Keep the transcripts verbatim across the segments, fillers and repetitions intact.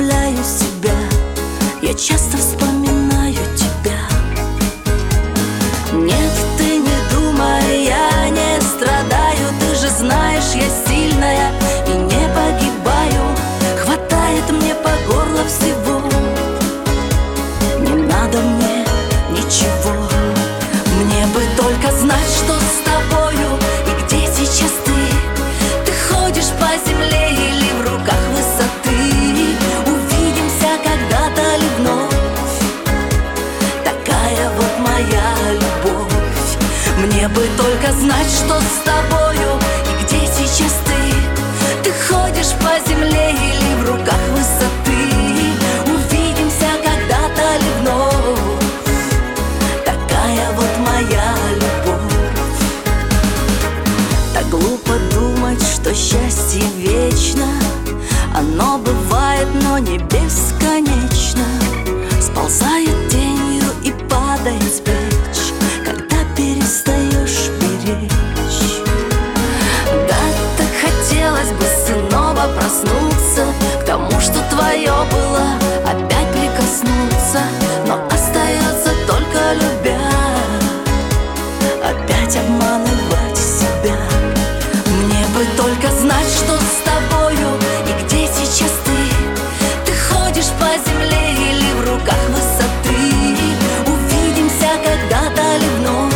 заставляю себя, я часто вспоминаю тебя. Нет, ты не думай, я не страдаю. Ты же знаешь, я сильная и не погибаю. Хватает мне по горло всего, не надо мне ничего. Мне бы только знать, что с тобою и где сейчас ты. Ты ходишь по земле или в руках высоты. Увидимся когда-то ли вновь? Такая вот моя любовь. Мне бы только знать, что с тобою и где сейчас ты. Ты ходишь по земле или в руках высоты. Увидимся когда-то ли вновь? Такая вот моя любовь. Так глупо думать, что счастье вечно. Оно бывает, но не бесконечно. Сползает тенью и падает с плеч, когда перестаешь беречь. Да, так хотелось бы снова проснуться к тому, что твое было, опять прикоснуться. Но остается только любя, опять обманывать себя. Мне бы только знать, что с тобою и где сейчас ты. Ты ходишь по земле или в руках высоты. Увидимся когда-то ли вновь?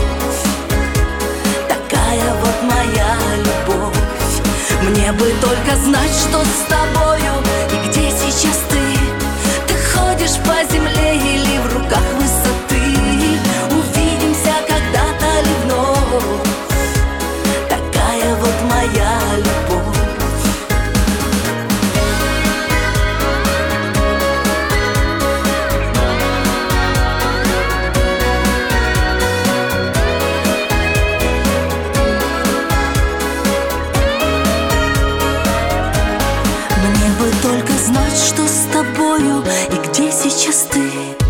Такая вот моя любовь. Мне бы только знать, что с тобою и где сейчас ты. Ты ходишь по земле или в руках высоты. Увидимся когда-то ли вновь? Такая вот моя любовь. Мне бы только знать, что с тобою и где сейчас ты.